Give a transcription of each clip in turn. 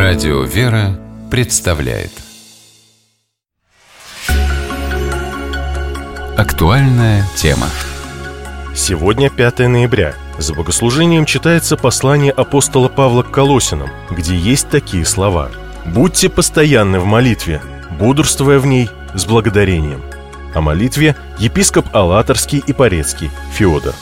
Радио «Вера» представляет актуальная тема. Сегодня 5 ноября. За богослужением читается послание апостола Павла к Колоссянам, где есть такие слова: «Будьте постоянны в молитве, бодрствуя в ней с благодарением». О молитве епископ Алаторский и Порецкий Феодор.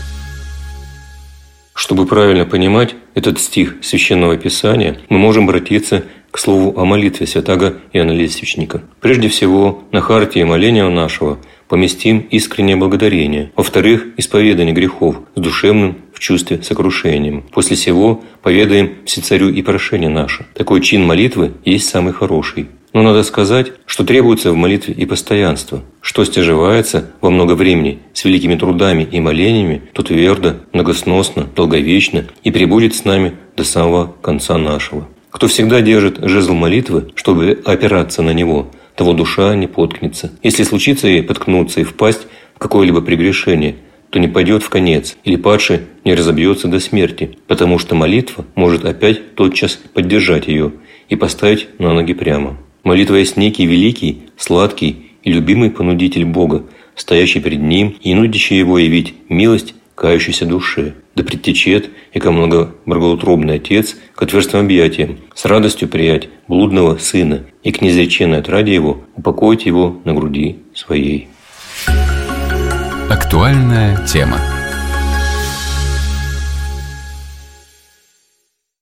Чтобы правильно понимать этот стих Священного Писания, мы можем обратиться к слову о молитве святаго Иоанна Лествичника. Прежде всего, на хартии моления нашего поместим искреннее благодарение. Во-вторых, исповедание грехов с душевным в чувстве сокрушением. После сего поведаем всецарю и прошение наше. Такой чин молитвы есть самый хороший. Но надо сказать, что требуется в молитве и постоянство. Что стяжевается во много времени с великими трудами и молениями, то твердо, многосносно, долговечно и пребудет с нами до самого конца нашего. Кто всегда держит жезл молитвы, чтобы опираться на него, того душа не поткнется. Если случится ей поткнуться и впасть в какое-либо прегрешение, то не пойдет в конец, или падший не разобьется до смерти, потому что молитва может опять тотчас поддержать ее и поставить на ноги прямо. Молитва есть некий великий, сладкий и любимый понудитель Бога, стоящий перед Ним и нудящий Его явить милость кающейся душе. Да предтечет, яко многоблагоутробный Отец, к отверстым объятиям, с радостью приять блудного Сына и к неизреченной отраде Его упокоить Его на груди Своей. Актуальная тема.